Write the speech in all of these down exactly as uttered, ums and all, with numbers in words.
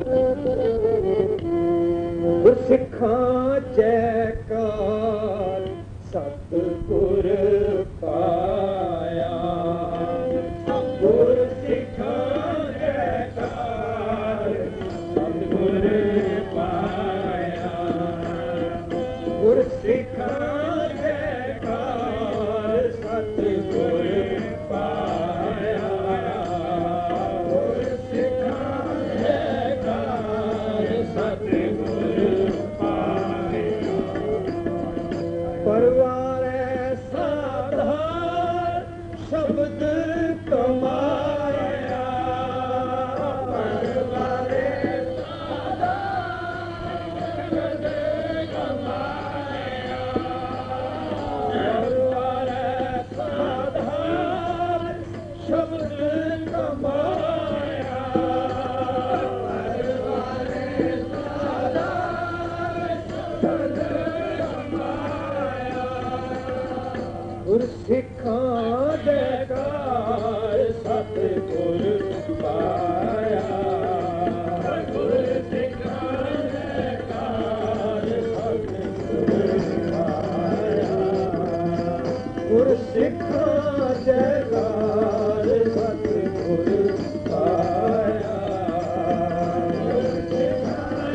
ਗੁਰਸਿੱਖਾਂ ਜੈਕਾਰ ਸਤਿਗੁਰ ਪਾਇਆ। ਗੁਰਸਿੱਖਾਂ ਜੈਕਾਰ ਸਤਿਗੁਰ ਪਾਇਆ। ਗੁਰਸਿੱਖਾਂ ਜੈਕਾਰ ਸਤਿਗੁਰ ਪਾਇਆ। ਗੁਰਸਿੱਖਾਂ ਜੈਕਾਰ ਸਤਿਗੁਰ ਪਾਇਆ। ਪਰਵਾਰੇ ਸਾਧਾਰ ਸ਼ਬਦ ਕਮਾਇਆ। ਪਰਵਾਰੇ ਸਾਧਾਰ ਸ਼ਬਦ ਕਮਾਇਆ। ਪਰਵਾਰੇ ਸਾਧਾਰ ਸ਼ਬਦ ਕਮਾਇਆ। ਪਰਵਾਰੇ ਸਾਧਾਰ ਸ਼ਬਦ ਕਮਾਇਆ। ਗੁਰਸਿੱਖਾਂ ਜੈਕਾਰ ਸਤਿਗੁਰ ਪਾਇਆ। ਗੁਰਸਿੱਖਾਂ ਜੈਕਾਰ ਸਤਿਗੁਰ ਪਾਇਆ। ਗੁਰਸਿੱਖਾਂ ਜੈਕਾਰ ਸਤਿਗੁਰ ਪਾਇਆ। ਗੁਰਸਿੱਖਾਂ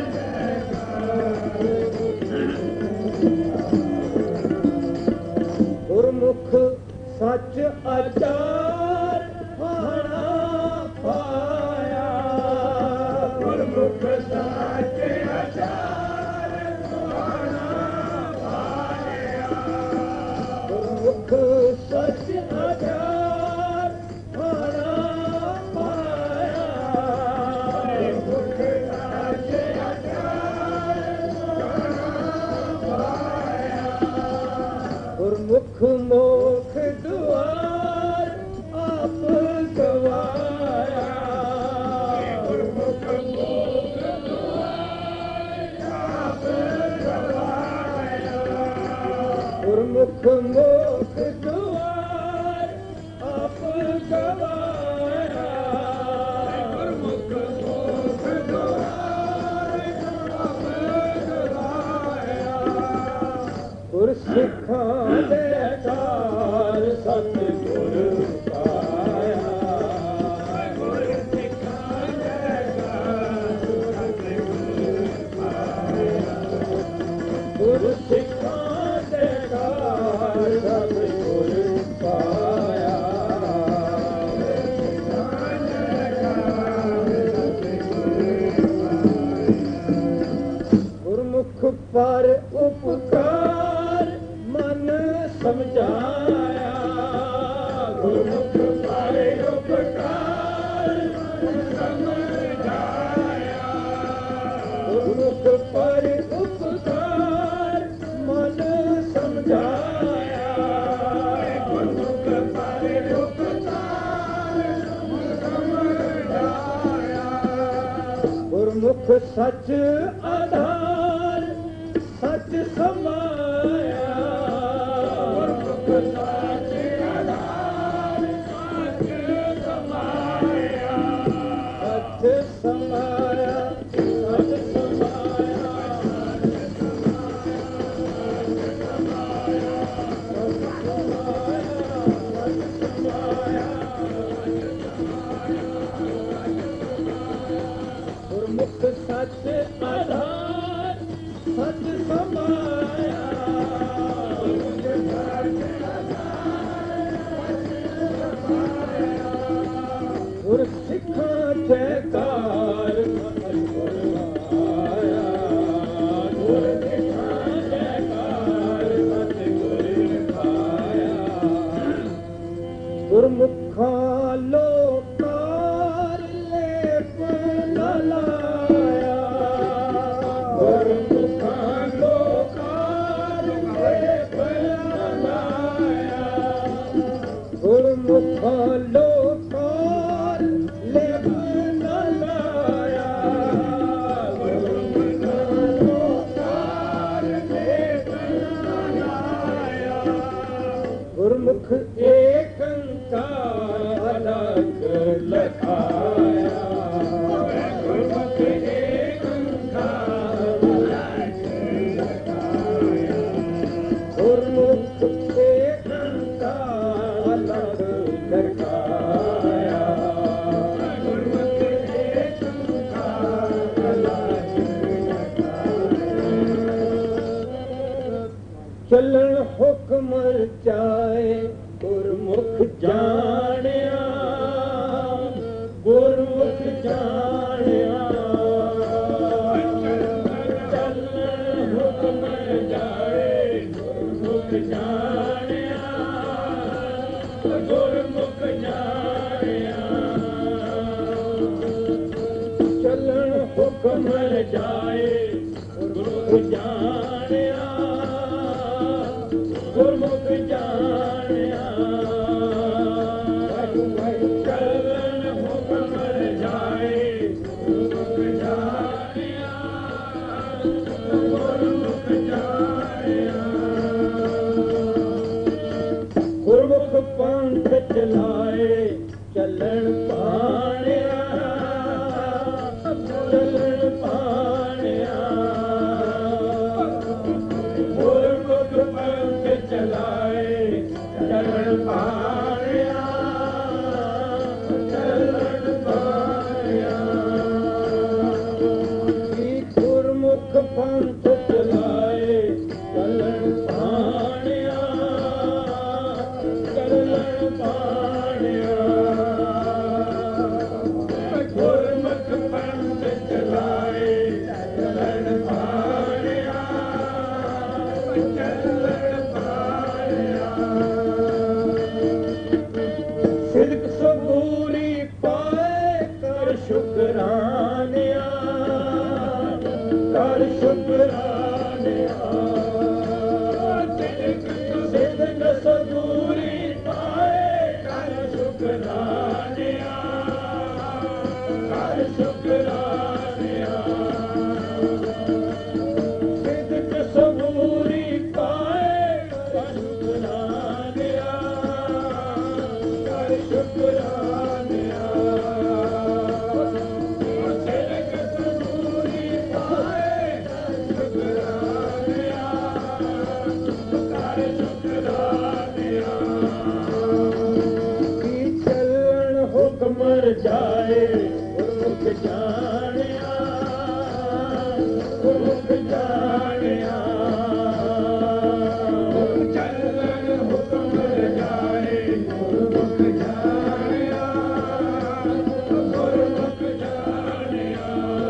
ਗੁਰਮੁਖ ਸੱਚ ਆਚਾਰ ਹਾਣਾ ਪਾਇਆ। ਗੁਰਮੁਖ ਸੱਚ ਆਚਾਰ ਹਾਣਾ ਪਾਇਆ। ਗੁਰਮੁਖ ਸੱਚ ਆਚਾਰ ਹਾਣਾ ਪਾਇਆ। ਗੁਰਮੁਖ ਸੱਚ ਆਚਾਰ ਹਾਣਾ ਪਾਇਆ। ਗੁਰਮੁਖ ਮੋਖ ਦੁਆਰ ਆਪ ਗਵਾਇਆ। ਗੁਰਮੁਖ ਮੋਖ ਦੁਆਰ ਆਪ ਗਵਾਇਆ। ਗੁਰਮੁਖ ਮੋਖ ਦੁਆਰ ਆਪ ਗਵਾਇਆ। ਗੁਰਮੁਖ ਮੋਖ ਦੁਆਰ ਆਪ ਗਵਾਇਆ। ਗੁਰਸਿੱਖਾਂ ਜੈਕਾਰ ਸਤਿਗੁਰ ਪਾਇਆ। ਗੁਰਸਿੱਖਾਂ ਜੈਕਾਰ ਸਤਿਗੁਰ ਪਾਇਆ। ਗੁਰਸਿੱਖਾਂ ਜੈਕਾਰ ਸਤਿਗੁਰ ਪਾਇਆ। ਗੁਰਸਿੱਖਾਂ ਜੈਕਾਰ ਸਤਿਗੁਰ ਪਾਇਆ। ਗੁਰਮੁਖ ਪਰ ਉਪਕਾਰ ਮਨ ਸਮਝਾਇਆ। ਗੁਰਮੁਖ ਪਰ ਉਪਕਾਰ ਮਨ ਸਮਝਾਇਆ। ਗੁਰਮੁਖ ਪਰ ਉਪਕਾਰ ਮਨ ਸਮਝਾਇਆ। ਗੁਰਮੁਖ ਪਰ ਉਪਕਾਰ ਮਨ ਸਮਝਾਇਆ। ਗੁਰਮੁਖ ਸੱਚ ਆਧਾਰ ਸੱਚ ਸਮਾਇਆ। ਗੁਰਮੁਖ ਸੱਚ ਆਧਾਰ ਸੱਚ ਸਮਾਇਆ। ਸੱਚ ਸਮਾਇਆ। ਸੱਚ ਸਮਾਇਆ। ਗੁਰਮੁਖ ਸੱਚ ਆਧਾਰ ਸੱਚ ਸਮਾਇਆ। ਗੁਰਸਿੱਖਾਂ ਜੈਕਾਰ ਸਤਿਗੁਰ ਪਾਇਆ। ਗੁਰਸਿੱਖਾਂ ਜੈਕਾਰ ਸਤਿਗੁਰ ਪਾਇਆ। ਗੁਰਮੁਖਾਂ ਲੋਕਾਰ ਲੇਪ ਨ ਲਾਇਆ। ਗੁਰਮੁਖਾਂ ਲੋਕਾਰ ਲੇਪ ਨ ਲਾਇਆ। ਗੁਰਮੁਖਾਂ ਲੋਕਾਰ ਲੇਪ ਨ ਲਾਇਆ। ਚੱਲਣ ਹੁਕਮ ਰਚਾਏ ਗੁਰਮੁਖ ਜਾਣਿਆ, ਗੁਰਮੁਖ ਜਾਣਿਆ। ਚੱਲਣ ਹੁਕਮ ਰਚਾਏ ਗੁਰਮੁਖ ਜਾਣਿਆ, ਗੁਰਮੁਖ ਜਾਣਿਆ। ਚੱਲਣ ਹੁਕਮ ਰਚਾਏ ਗੁਰਮੁਖ ਜਾਣਿਆ, ਗੁਰਮੁਖ ਜਾਣਿਆ। ਚੱਲਣ ਹੁਕਮ ਰਚਾਏ ਗੁਰਮੁਖ ਜਾਣਿਆ, ਗੁਰਮੁਖ ਜਾਣਿਆ। ਗੁਰਮੁਖ ਪੰਥ ਚਲਾਏ ਚੱਲਣ ਪਾਣਿਆ, ਚੱਲਣ ਪਾਣਿਆ। ਗੁਰਮੁਖ ਪੰਥ ਚਲਾਏ ਚੱਲਣ ਪਾਣਿਆ, ਚੱਲਣ ਪਾਣਿਆ। ਗੁਰਮੁਖ ਪੰਥ ਚਲਾਏ ਚੱਲਣ ਪਾਣਿਆ, ਚੱਲਣ ਪਾਣਿਆ। ਗੁਰਮੁਖ ਪੰਥ ਚਲਾਏ ਚੱਲਣ ਪਾਣਿਆ, ਚੱਲਣ ਪਾਣਿਆ। ਸਿਦਕ ਸਬੂਰੀ ਪਾਏ ਕਰ ਸ਼ੁਕਰਾਨਿਆ, ਕਰ ਸ਼ੁਕਰਾਨਿਆ। ਸਿਦਕ ਸਬੂਰੀ ਪਾਏ ਕਰ ਸ਼ੁਕਰਾਨਿਆ, ਕਰ ਸ਼ੁਕਰਾਨਿਆ। ਸਿਦਕ ਸਬੂਰੀ ਪਾਏ ਕਰ ਸ਼ੁਕਰਾਨਿਆ, ਕਰ ਸ਼ੁਕਰਾਨਿਆ। ਸਿਦਕ ਸਬੂਰੀ ਪਾਏ ਕਰ ਸ਼ੁਕਰਾਨਿਆ, ਕਰ ਸ਼ੁਕਰਾਨਿਆ। ਕੀ ਚੱਲਣ ਹੁਕਮ ਰਚਾਏ ਗੁਰਮੁਖ ਜਾਣਿਆ, ਗੁਰਮੁਖ ਜਾਣਿਆ। ਚੱਲਣ ਹੁਕਮ ਰਚਾਏ ਗੁਰਮੁਖ ਜਾਣਿਆ, ਗੁਰਮੁਖ ਜਾਣਿਆ।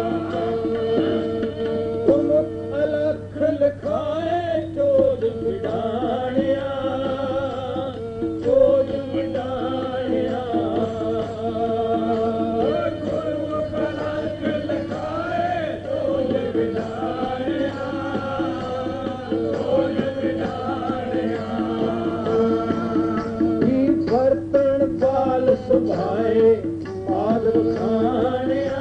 ਗੁਰਮੁਖ ਅਲਖ ਲਿਖਾਏ ਚੋਜ ਵਿਡਾਣਿਆ, ਚੋਜ ਵਿਡਾਣਿਆ। ਗੁਰਮੁਖ ਅਲਖ ਲਿਖਾਏ ਚੋਜ ਵਿਡਾਣਿਆ, ਚੋਜ ਵਿਡਾਣਿਆ। ਕੀ ਵਰਤਣ ਬਾਲ ਸੁਭਾਏ ਆਦਮ ਖਾਣਿਆ,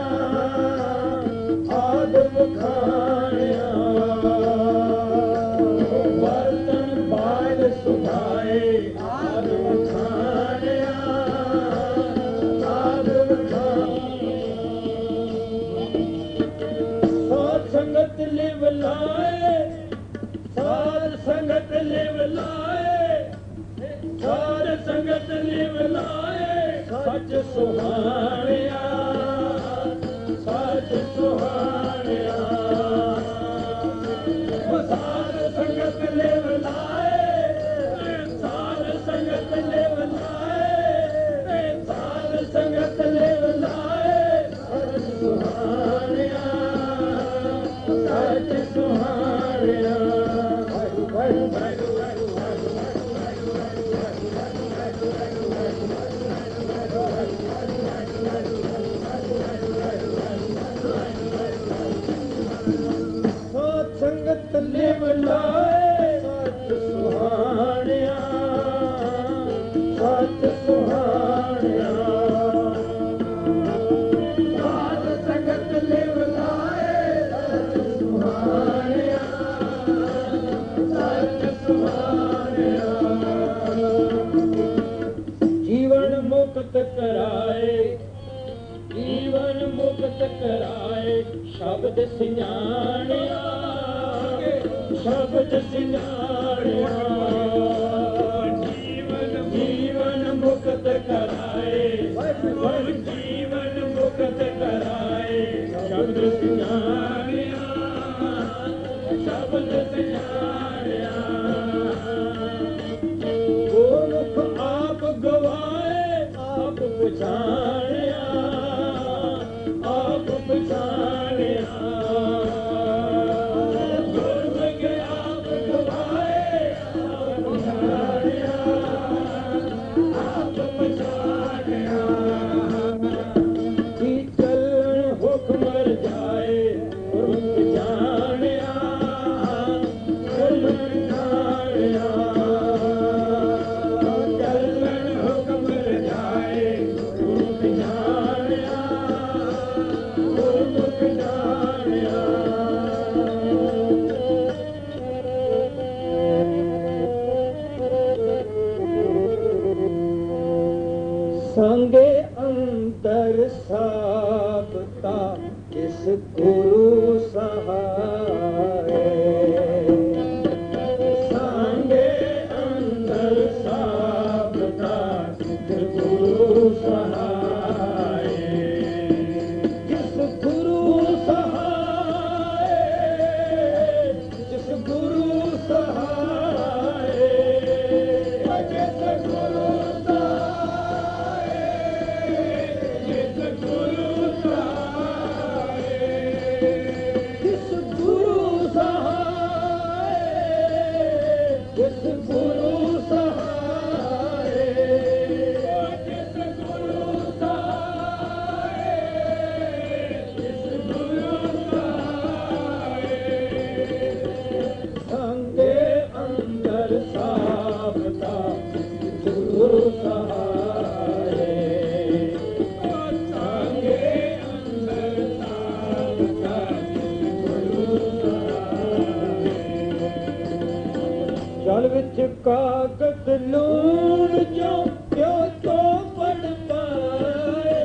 ਆਦਮ ਖਾਣਿਆ। ਵਰਤਣ ਬਾਲ ਸੁਭਾਏ ਆਦਮ ਖਾਣਿਆ, ਆਦਮ ਖਾਣਿਆ। ਸਾਧ ਸੰਗਤ ਲਿਵ ਲਾਏ, ਸਾਧ ਸੰਗਤ ਲਿਵ ਲਾਏ, ਸਾਧ ਸੰਗਤ ਲਿਵ ਲਾਏ। ਸੱਚ ਸੁਹਾਣਿਆ, ਸੱਚ ਸੁਹਾਣਿਆ। ਸਾਧ ਸੰਗਤ ਲਿਵ ਲਾਏ, ਸਾਧ ਸੰਗਤ ਲਿਵ ਲਾਏ, ਸਾਧ ਸੰਗਤ ਲਿਵ ਲਾਏ। ਸੱਚ ਸੁਹਾਣਿਆ, ਸੱਚ ਸੁਹਾਣਿਆ। ਵਾਹਿਗੁਰੂ ਵਾਹਿਗੁਰੂ ਵਾਹਿਗੁਰੂ ਸਾਧ ਸੰਗਤ ਲਿਵ ਲਾਏ, ਸੱਚ ਸੁਹਾਣਿਆ, ਸੱਚ ਸੁਹਾਣਿਆ। ਸਾਧ ਸੰਗਤ ਲਿਵ ਲਾਏ, ਸੱਚ ਸੁਹਾਣਿਆ, ਸੱਚ ਸੁਹਾਣਿਆ। ਜੀਵਨ ਮੁਕਤ ਕਰਾਏ, ਜੀਵਨ ਮੁਕਤ ਕਰਾਏ। ਸ਼ਬਦ ਸਿਆਣਿਆ, ਸ਼ਬਦ ਸਿਆਣਿਆ। ਜੀਵਨ ਜੀਵਨ ਮੁਕਤ ਕਰਾਏ, ਜੀਵਨ ਮੁਕਤ ਕਰਾਏ। ਸ਼ਬਦ ਸਿਆਣਿਆ, ਸ਼ਬਦ ਸਿਆਣਿਆ। ਸਾਬਤਾ ਕਿਸ ਗੁਰੂ ਸਹਾਏ ਸੰਗੇ ਅੰਦਰ ਸਾਬਤਾ ਕਿਸ ਗੁਰੂ ਸਹਾਏ ਜਿਸ ਗੁਰੂ ਸਹਾਏ ਜਿਸ ਗੁਰੂ ਸਹਾਏ ਜਿਸ ਗੁਰੂ ਸਹਾਏ ਜਿਸ ਗੁਰੂ ਸਹਾਏ ਜਿਸ ਗੁਰੂ ਸਹਾਏ ਜਿਸ ਗੁਰੂ ਸਹਾਏ ਜਿਸ ਗੁਰੂ ਸਹਾਏ ਜਿਸ ਗੁਰੂ ਸਹਾਏ ਸੰਗੇ ਅੰਦਰ ਸਾਬਤਾ ਜਿਸ ਗੁਰੂ ਸਹਾਏ ਸੰਗੇ ਅੰਦਰ ਸਾਬਤਾ ਗੁਰੂ ਜਲ ਵਿੱਚ ਕਾਗਜ਼ ਲੂਣ ਜੋ ਕਿਉ ਤੋ ਪੜ ਪਾਏ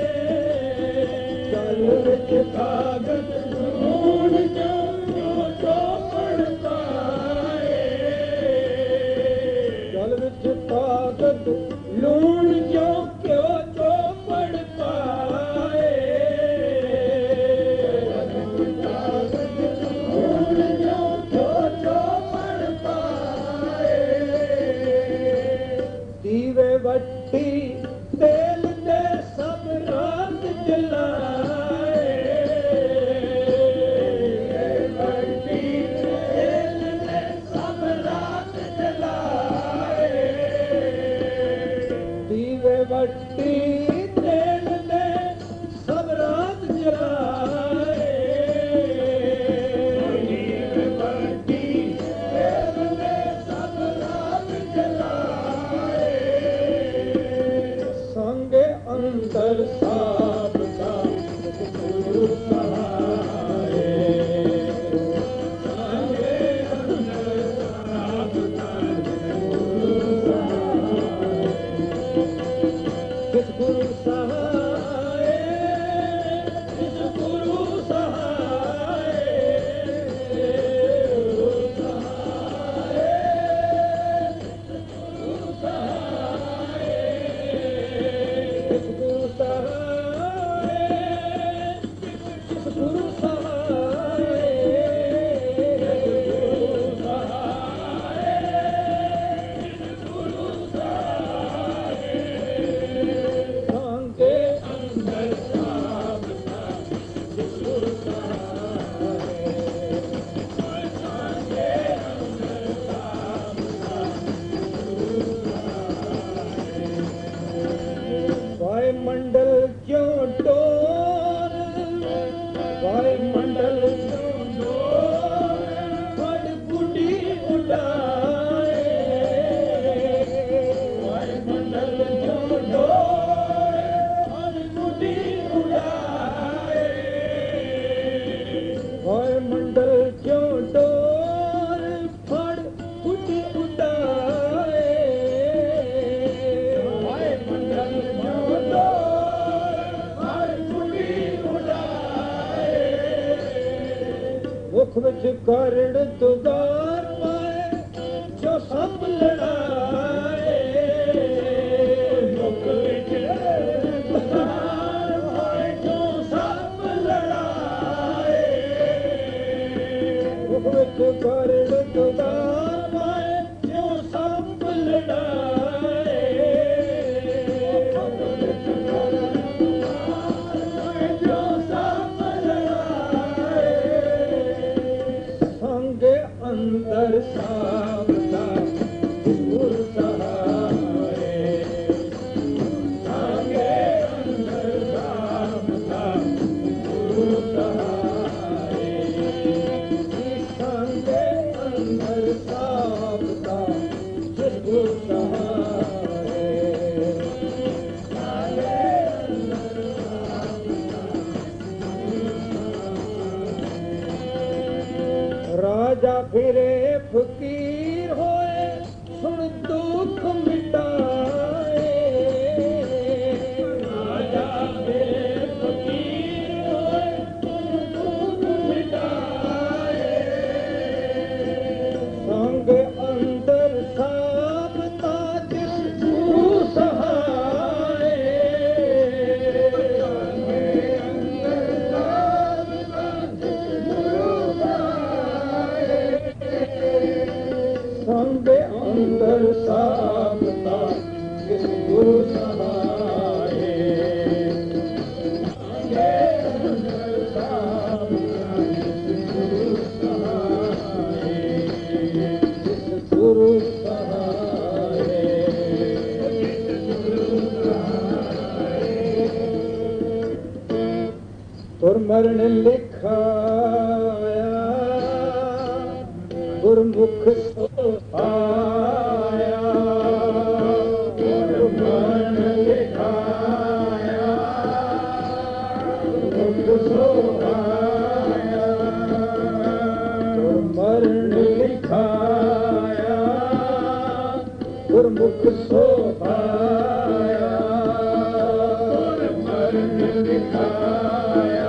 ਜਲ ਵਿੱਚ ਕਾਗਜ਼ ਲੂਣ ਜੋ ਕਿਉ ਚੋਪੜ ਪਾਏ ਜਲ ਵਿੱਚ ਕਾਗਜ਼ ਲੂਣ ਜੋ ਕਿਉ ਤੋ ਪੜ ਪਾਏ ਲੂਣ ਜੋ ਕਿਉ ਚੋਪੜ ਪਾਏ ਦੀਵੇ ਵੱਟੀ ਤੇਲ ਦੇ ਸਭ ਰਾਤ ਜਲਾਏ ਵੱਡੀ ਤੇਲ ਨੇ ਸਭ ਰਾਤ ਜਲਾਏ ਦੀਵੇ ਵੱਟੀ ਤੇਲ ਦੇ ਸਭ ਰਾਤ ਜਲਾਏ ਦੀਵੇ ਵੱਡੀ ਤੇਲ ਨੇ ਸਭ ਰਾਤ ਜਲਾਏ ਸੰਗੇ ਅੰਦਰ ਸਾਬਤਾ ਗੁਰੂ ਸਹਾਏ ਸੰਗੇ ਅੰਦਰ ਸਾਬਤਾ ਗੁਰੂ ਸਹਾਏ ਜਿਸ ਗੁਰੂ ਸਹਾਏ ਜਿਸ ਗੁਰੂ ਸਹਾਏ ਗੁਰੂ ਸਹਾਏ ਗੁਰੂ ਸਹਾਏ ਜਿਸ ਗੁਰੂ ਸਹਾਏ ਜਿਸ ਗੁਰੂ ਸਹਾਏ ਗੁਰੂ ਸਹਾਏ ਗੁਰੂ ਸਹਾਏ ਸੰਗੇ ਅੰਦਰ ਸਾਬਤਾ ਗੁਰੂ ਸਹਾਏ ਸੰਗੇ ਅੰਦਰ ਸਾਬਤਾ ਵਾਯ ਮੰਡਲ ਕਿਉਂ ਟੋਰ ਵਾਯ ਮੰਡਲ ਕਿਉਂ ਟੋਰ ਫੜ ਗੁੱਡੀ ਉਡਾਏ ਵਾਯ ਮੰਡਲ ਕਿਉਂ ਡੋਰ ਹਰ ਗੁੱਡੀ ਉਡਾਏ ਵਾਯ ਮੰਡਲ ਕਿਉਂ ਟੋਰ ਫੜ ਗੁੱਡੀ ਉਡਾਏ ਵਾਯ ਮੰਡਲ ਕਿਉਂ ਡੋਰ ਹਰ ਗੁੱਡੀ ਉਡਾਏ ਮੁਖ ਵਿੱਚ ਕਰੜ ਤੁਦਾਰ ਪਾਏ ਜੋ ਸਭ ਲੜਾਏ ਮੁਖ ਵਿੱਚ ਬਸਾਰ ਹੋਏ ਜੋ ਸਭ ਲੜਾਏ ਮੁਖ ਵਿੱਚ ਕਰੜ ਤੁਦਾਰ ਪਾਏ ਜੋ ਸਭ ਲੜਾਏ ਮੁਖ ਵਿੱਚ ਹੋਏ ਜੋ ਸਭ ਲੜਾਏ ਸੰਗੇ ਅੰਦਰ ਸਾਬਤਾ ਗੁਰੂ ਸਹਾਏ ਸੰਗੇ ਅੰਦਰ ਸਾਬਤਾ ਗੁਰੂ ਸਹਾਏ ਸੰਗੇ ਅੰਦਰ ਸਾਬਤਾ ਗੁਰੂ ਸਹਾਏ ਰਾਜਾ ਫਿਰੇ ਫਕੀਰ ਹੋਏ ਸੁਣ ਦੁੱਖ ਮਿਟਾਏ ਰਾਜਾ ਫਿਰੇ ਗੁਰਮਰਨ ਲਿਖਾਇਆ ਗੁਰਮੁਖ ਸੋਹਾਇਆ ਗੁਰਮਰਨ ਲਿਖਾਇਆ ਗੁਰਮੁਖ ਸੋਹਾਇਆ ਗੁਰਮਰਨ ਲਿਖਾਇਆ ਗੁਰਮੁਖ ਸੋਹਾਇਆ ਗੁਰਮਰਨ ਲਿਖਾਇਆ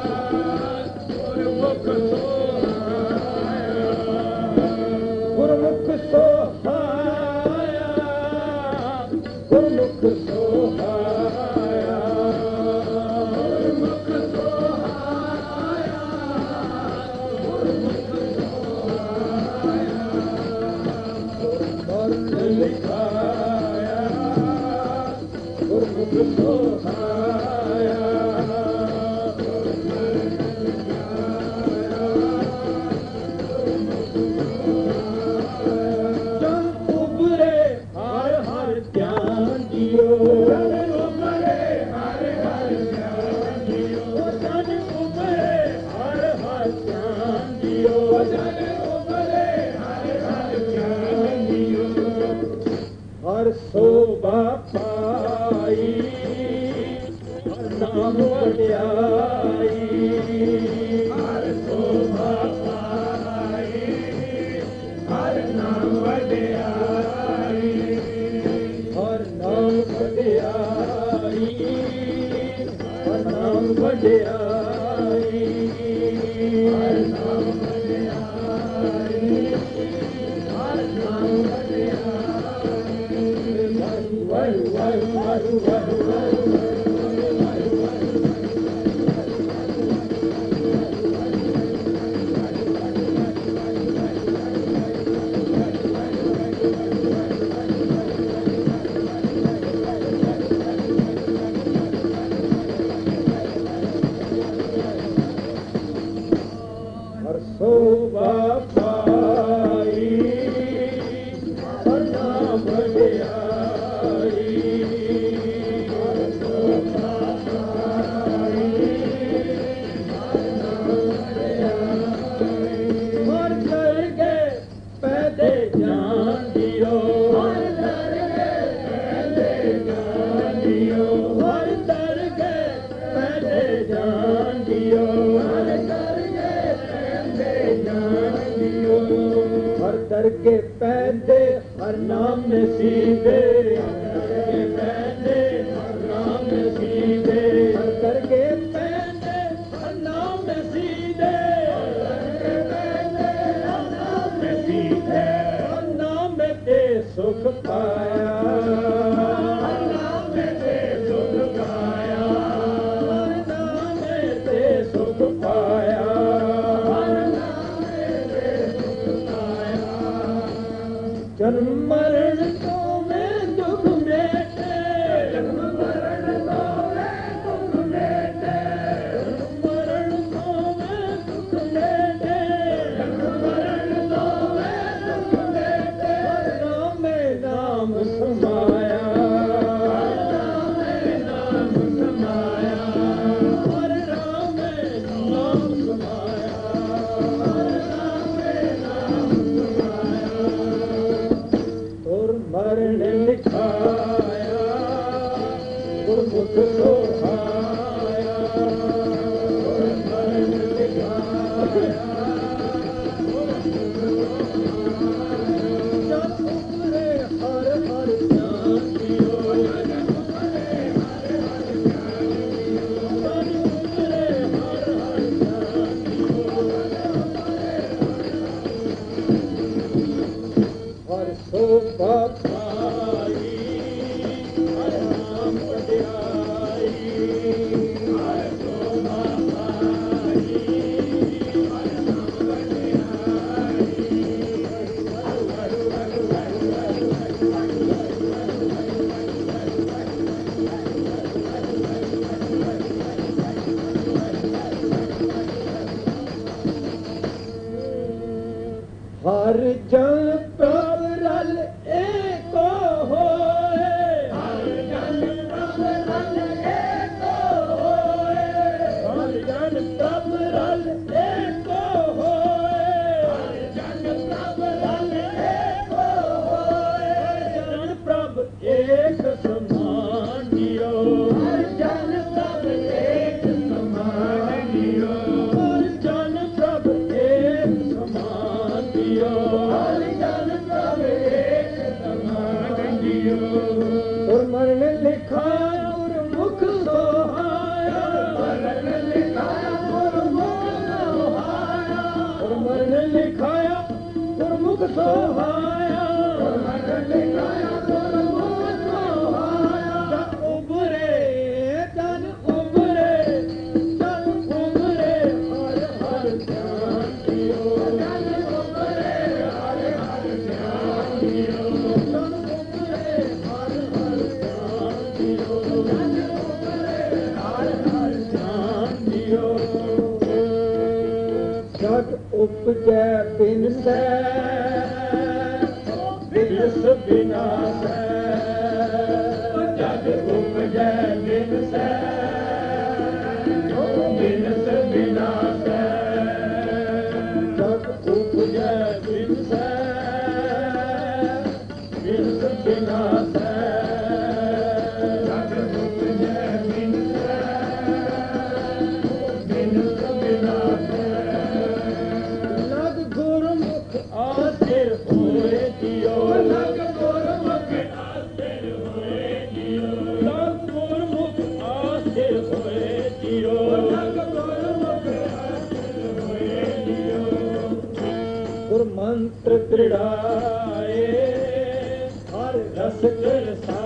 ਗੁਰਮੁਖ ਸੋਹਾਇਆ ਗੁਰਮੁਖ ਸੋਹਾਇਆ ਗੁਰਮੁਖ ਸੋਹਾਇਆ ਗੁਰਮੁਖ ਸੋਹਾਇਆ ਗੁਰਮੁਖ ਲਿਖਾਇਆ ਗੁਰਮੁਖ ਸੋਹਾਇਆ ਹਰ ਸੋਭਾ ਪਾਈ ਹਰ ਨਾਮ ਵਡਿਆਈ ਹਰ ਸੋਭਾ ਪਾਈ ਹਰ ਨਾਮ ਵਡਿਆਈ ਹਰ ਨਾਮ ਵਡਿਆਈ ਹਰ ਨਾਮ ਵਡਿਆਈ ਹਰ ਨਾਮ ਵਡਿਆਈ ਹਰ ਨਾਮ ਵਡਿਆਈ ਵਾਹਿ ਵਾਹਿ ਵਾਹਿ ਵਾਹਿ ਹਰ ਸੋਭਾ ਪਾਈ ਹਰ ਨਾਮ ਵਡਿਆਈ ਹਰ ਸੋਭਾ ਪਾਈ ਹਰ ਨਾਮ ਵਡਿਆਈ ਹਰ ਦਰਗੇ ਪੈਦੇ ਜਾਣ ਦਿਓ ਹਰ ਦਰਗੇ ਪੈਦੇ ਜਾਣ ਦਿਓ ਹਰ ਦਰਗੇ ਪੈਦੇ ਜਾਣ ਦਿਓ ਹਰ ਦਰਗੇ ਪੈਦੇ ਜਾਣ ਦਿਓ ਹਰ ਦਰਗੇ ਪੈਦੇ ਹਰ ਨਾਮ ਨਸੀਬੇ ਹਰ ਦਰਗੇ ਪੈਦੇ ਹਰ ਨਾਮ ਨਸੀਬੇ ਹਰ ਦਰਗੇ ਪੈਦੇ ਹਰ ਨਾਮ ਨਸੀਬੇ ਹਰ ਦਰਗੇ ਪੈਦੇ ਹਰ ਨਾਮ ਨਸੀਬੇ ਹਰ ਨਾਮ ਤੇ ਸੁਖ ਪਾਇਆ ਹਰ ਨਾਮ ਤੇ ਸੁਖ ਪਾਇਆ ਹਰ ਨਾਮ ਤੇ ਸੁਖ ਪਾਇਆ ਹਰ ਨਾਮ ਤੇ ਸੁਖ ਪਾਇਆ ਜਨਮ ਮਰਨ ਤੋਂ ਮੈਂ ਦੁੱਖ ਮੇਟੇ ਜਨਮ ਮਰਨ ਤੋਂ ਮੈਂ ਦੁੱਖ ਮੇਟੇ ਜਨਮ ਮਰਨ ਤੋਂ ਮੈਂ ਦੁੱਖ ਮੇਟੇ ਜਨਮ ਮਰਨ ਤੋਂ ਮੈਂ ਦੁੱਖ ਮੇਟੇ ਹਰ ਨਾਮੇ ਨਾਮ ਸਮਾਇਆ ਹਰ ਨਾਮੇ ਨਾਮ ਸਮਾਇਆ ਹਰ ਨਾਮੇ ਨਾਮ ਸਮਾਇਆ ਹਰ ਨਾਮੇ ਨਾਮ ਸਮਾਇਆ ਗੁਰਮਰਨ ਲਿਖਾਇਆ ਗੁਰਮੁਖ ਸੋਹਾਇਆ ਗੁਰਮਰਨ ਲਿਖਾਇਆ ਜਪ ਉਪਰੇ ਹਰ ਹਰ ਧਿਆਨ ਦਿਓ ਜਪ ਉਪਰੇ ਹਰ ਹਰ ਧਿਆਨ ਦਿਓ ਜਪ ਉਪਰੇ ਹਰ ਹਰ ਧਿਆਨ ਦਿਓ ਹਰ ਸੋਭਾ ਪਾਈ ਹਰ ਨਾਮ ਵਡਿਆਈ ਹਰ ਸੋਭਾ ਪਾਈ ਹਰ ਨਾਮ ਵਡਿਆਈ ਹਰ ਜਨ ਪ੍ਰਭ ਰਲ ਏਕੋ ਹੋਏ ਹਰ ਜਨ ਪ੍ਰਭ ਰਲ ਏਕੋ ਹੋਏ ਹਰ ਜਨ ਪ੍ਰਭ ਰਲ ਏਕੋ ਹੋਏ, ਹਰ ਜਨ ਪ੍ਰਭ ਰਲ ਏਕੋ ਹੋਏ, ਜਨ ਪ੍ਰਭ ਏਕ ਸਮਾਨ ਜੀਓ, ਹਰ ਜਨ ਪ੍ਰਭ ਏਕ ਸਮਾਨ ਜੀਓ, ਹਰ ਜਨ ਪ੍ਰਭ ਏਕ ਸਮਾਨ ਜੀਓ, ਹਰ ਜਨ ਪ੍ਰਭ ਏਕ ਸਮਾਨ ਜੀਓ। ਗੁਰਮਨ ਲਿਖਾਇਆ ਗੁਰਮੁਖ ਸੋਹਾਇਆ, ਗੁਰਮਨ ਲਿਖਾਇਆ ਗੁਰਮੁਖ ਸੋਹਾਇਆ, ਗੁਰਮਨ ਲਿਖਾਇਆ ਗੁਰਮੁਖ ਸੋਹਾਇਆ, ਗੁਰਮਨ ਲਿਖਾਇਆ ਗੁਰਮੁਖ ਸੋਹਾਇਆ। ਜਨ ਉਭਰੇ ਜਨ ਉਭਰੇ ਜਨ ਉਭਰੇ ਹਰ ਹਰ ਧਿਆਨ ਦਿਓ, ਜਨ ਉਭਰੇ ਹਰ ਹਰ ਧਿਆਨ ਦਿਓ, ਜਨ ਉਭਰੇ ਹਰ ਹਰ ਧਿਆਨ ਦਿਓ, ਜਨ ਉਭਰੇ ਹਰ ਹਰ ਧਿਆਨ ਦਿਓ। ਜਗ ਉਪਜੈ ਬਿਨਸੈ ਬਿਨਸ ਬਿਨਾਸੈ, ਜਗ ਉਪਜੈ ਬਿਨਸੈ ਬਿਨਸ ਬਿਨਾਸੈ, ਜਗ ਉਪਜੈ ਬਿਨਸੈ ਬਿਨਸ ਬਿਨਾਸੈ, ਜਗ ਉਪਜੈ ਬਿਨਸੈ ਬਿਨਸ ਬਿਨਾਸੈ। ਲਗ ਗੁਰਮੁਖ ਆਸਿਰ ਹੋਏ ਜੀਓ, ਲਗ ਗੁਰਮੁਖ ਆਸਿਰ ਹੋਏ ਜੀਓ, ਲਗ ਗੁਰਮੁਖ ਆਸਿਰ ਹੋਏ ਜੀਓ, ਲਗ ਗੁਰਮੁਖ ਆਸਿਰ ਹੋਏ ਜੀਓ। ਗੁਰ ਮੰਤਰ ਦ੍ਰਿੜਾਏ ਹਰ ਰਸ ਰਸਾਏ,